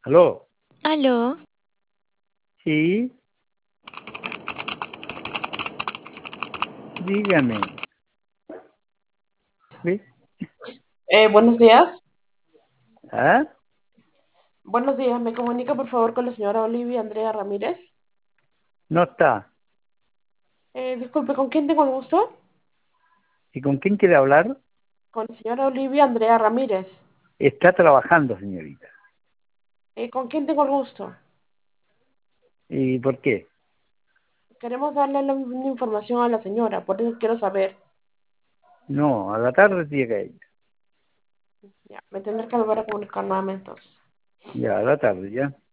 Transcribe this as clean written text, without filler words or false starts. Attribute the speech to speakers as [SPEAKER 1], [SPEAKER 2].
[SPEAKER 1] ¿Aló?
[SPEAKER 2] Aló,
[SPEAKER 1] Sí, dígame. ¿Sí?
[SPEAKER 3] Buenos días.
[SPEAKER 1] ¿Ah?
[SPEAKER 3] Buenos días. ¿Me comunica por favor con la señora Olivia Andrea Ramírez?
[SPEAKER 1] No está.
[SPEAKER 3] Disculpe, ¿con quién tengo el gusto?
[SPEAKER 1] ¿Y con quién quiere hablar?
[SPEAKER 3] Con la señora Olivia Andrea Ramírez.
[SPEAKER 1] Está trabajando, señorita.
[SPEAKER 3] ¿Con quién tengo el gusto?
[SPEAKER 1] ¿Y por qué?
[SPEAKER 3] Queremos darle una información a la señora, por eso quiero saber.
[SPEAKER 1] No, a la tarde llega ella.
[SPEAKER 3] Ya, me tendré que volver a comunicar nuevamente entonces.
[SPEAKER 1] Ya, a la tarde, ya.